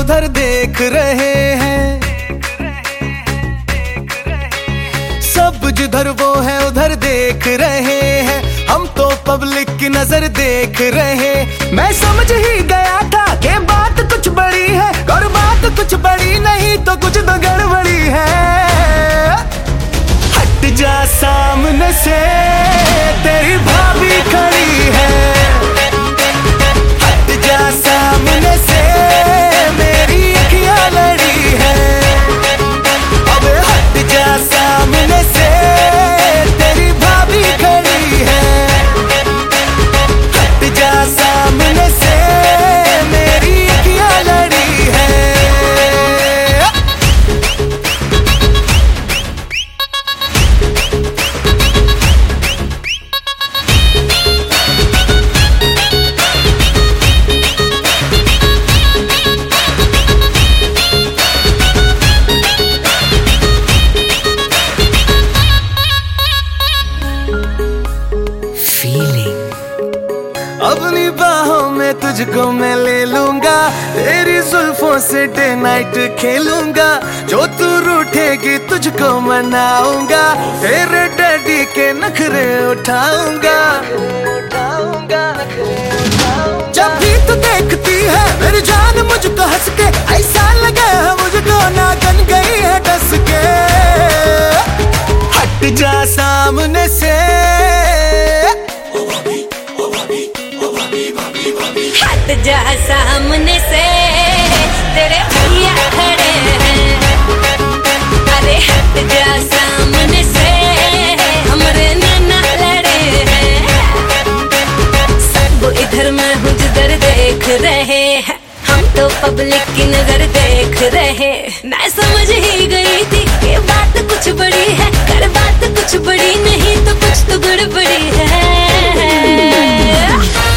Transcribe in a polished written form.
उधर देख रहे हैं, सब जिधर वो है उधर देख रहे हैं। हम तो पब्लिक की नजर देख रहे। मैं समझ ही गया था कि बात कुछ बड़ी है, और बात कुछ बड़ी नहीं तो कुछ तो गड़बड़ी है। हट जा सामने से, तेरी भाभी खड़ी है। हट जा सामने से, मेरी अखियां लड़ी है। अब हट जा सामने से, तेरी भाभी खड़ी है। हट जा सामने से, मेरी अखियां लड़ी है। अपनी बाहों में तुझको मैं ले लूंगा, तेरी जुल्फों से डे नाइट खेलूंगा। जो तू रूठेगी तुझको मनाऊंगा, तेरे डैडी के नखरे उठाऊंगा। जब भी तू देखती है मेरी जान मुझको हंस के, ऐसा लगे मुझको नागन गई है डस के। हट जा सामने से, हट जा सामने से, तेरे भैया खड़े हैं। अरे हट जा सामने से, हमारे नाना लड़े हैं। सब इधर मैं हूँ जिधर देख रहे हैं, हम तो पब्लिक की नजर देख रहे। मैं समझ ही गई थी कि बात कुछ बड़ी है, कर बात कुछ बड़ी नहीं तो कुछ तो गड़बड़ी है।